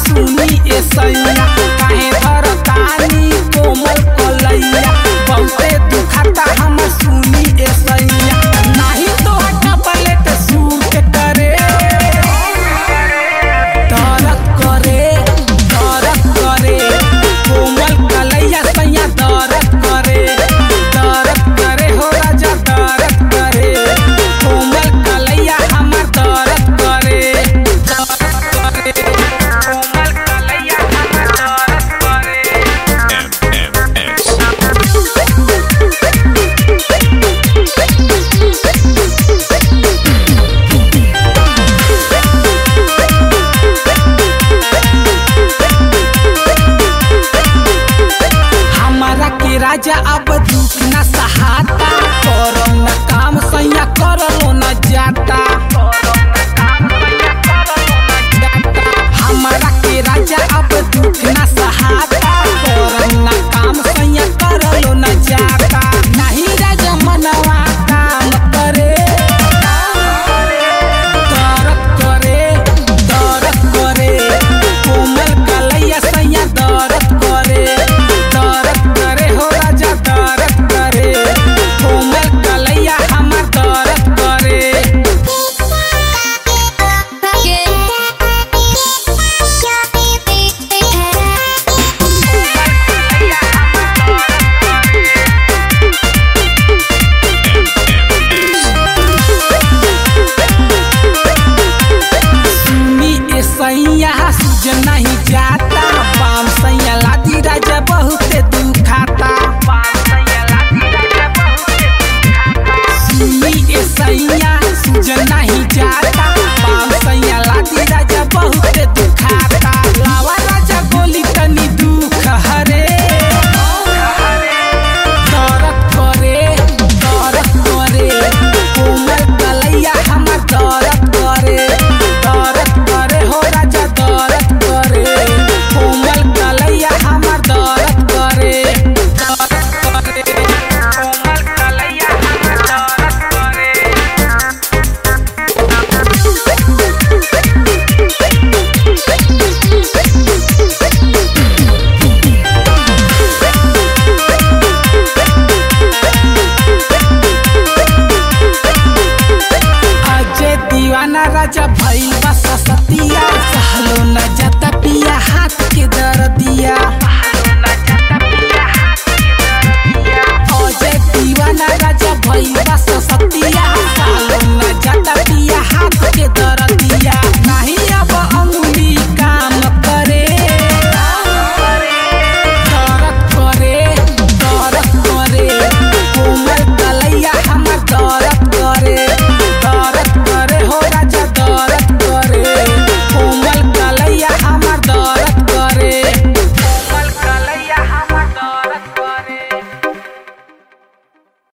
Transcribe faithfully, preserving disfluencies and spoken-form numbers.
सुनी ए सैया काहे धरतानी कोमल कलैया बहुते दुखाता हम सुनी ए सैया नाही तो हटा पलेट सूट करे दर्द करे दर्द करे कोमल कलैया सैया दर्द करे दर्द करे हो राजा दर्द करे कोमल कलैया हमर दर्द करे दर्द करे कोमल कलैया हमर दर्द करे हमारा के राजा अब दुख न सहाता करो न काम सैया करो न जाता हमारा के राजा अब दुख न सहाता करो न काम सैया करो न जाता नहीं राजा मनवा काम करे दर्द करे दर्द करे कोमल कलैया सैया दर्द करे दर्द करे हो राजा दर्द करे कोमल कलैया हमर दर्द करे सुनी ए सैया सूझ नहीं जाता पाम सैया लादी राजा बहुते दुखाता सुनी ए सैया सूझ नहीं जाता पाम सैया लादी राजा बहुते दुखाता लावा राजा गोली तनी दुख हरे दर्द करे दर्द करे कोमल कलैया हमर दर्द करे दर्द करे हो राजा दर्द करे कोमल कलैया हमर दर्द करे दर्द करे कोमल कलैया हमर दर्द करे अजय दीवाना राजा भइल बा ससतिया सहलो न जाता पिया हाथ के दर्दिया अजय दीवाना राजा भइल बा ससतिया सहलो न जाता